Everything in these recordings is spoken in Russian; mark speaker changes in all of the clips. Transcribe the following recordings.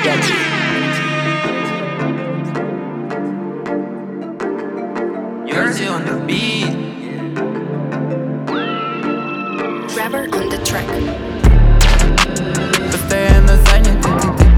Speaker 1: Jersey on the beat.
Speaker 2: Trevor on the track.
Speaker 1: Постоянно заняты.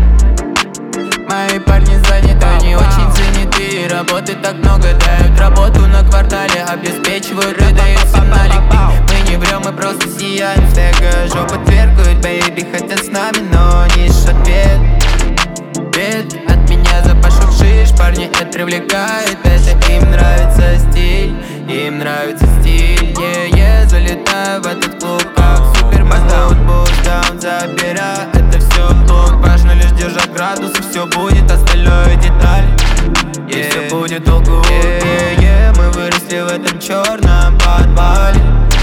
Speaker 1: Мои парни заняты, они очень заняты. Работы так много, дают работу на квартале, обеспечивают и дают сигналик. Мы не врем, мы просто сияем. Стека жопы тверкают, бэйби, хотят с нами, но не ищут ответ. От меня запашок шиш, парни это привлекает. Это им нравится стиль, им нравится стиль. Залетаю в этот клуб как Супермен. Буст даун, забираю, это все клуб. Важно лишь держать градус, и все будет, остальное деталь. И все будет all good. Мы выросли в этом черном подвале.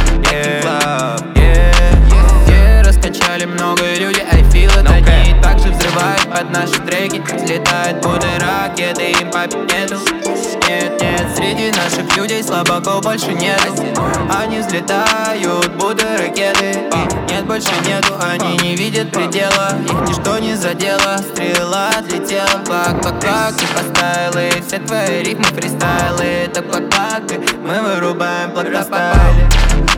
Speaker 1: Раскачали много люди, I feel it. Они также взрывают под наши треки. Взлетают будто ракеты, им папить нету. Нет, среди наших людей слабаков больше нету. Они взлетают будто ракеты. Нет, больше нету, они не видят предела. Их ничто не задело, стрела отлетела. Клак, и поставил их все твои ритмы, фристайлы. Так как мы вырубаем платостайлы.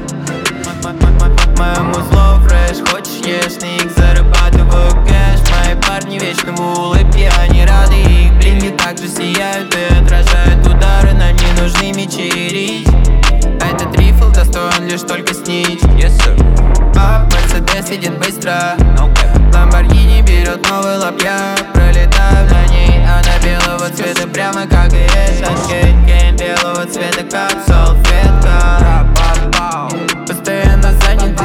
Speaker 1: Моему слову фреш, хочешь ешь, на них зарабатываю кэш. Мои парни вечно в улыбке, они рады, их блинги также сияют и отражают удары. Нам не нужны мечи и рич. Этот рифл достоин лишь только снич. Мерседес едет быстро, Ламборгини берет новый лапья. Пролетаю на ней, она белого цвета, прямо как и эта кейн белого цвета, как салфетка. Постоянно заняты.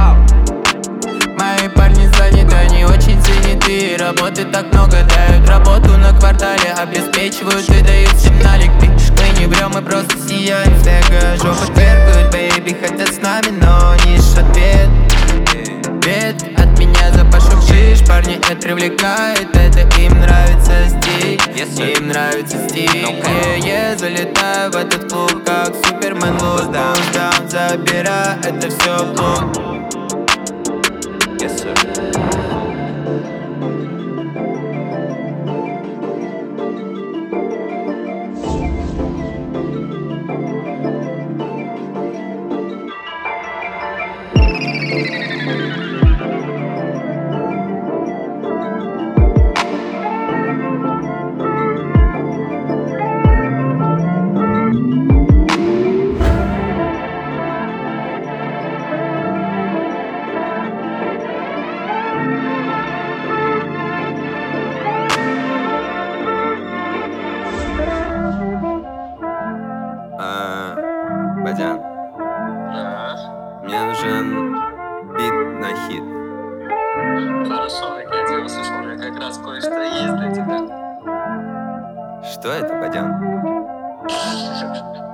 Speaker 1: Мои парни заняты, они очень заняты. Работы так много, дают работу на квартале, обеспечивают и дают сигналик. Мы не врем, мы просто сияем. Стека жопы тверкают, бэйби, хотят с нами, но не ищут ответ. От меня запашок шиш, парни это привлекает. Это им нравится стиль, им нравится стиль. Залетаю в этот клуб как Супермен. Буст даун, забираю, это все клуб. Бадян, мне нужен бит на хит.
Speaker 3: Хорошо, я тебя услышал, у меня как раз кое-что есть для тебя.
Speaker 1: Что это, Бадян?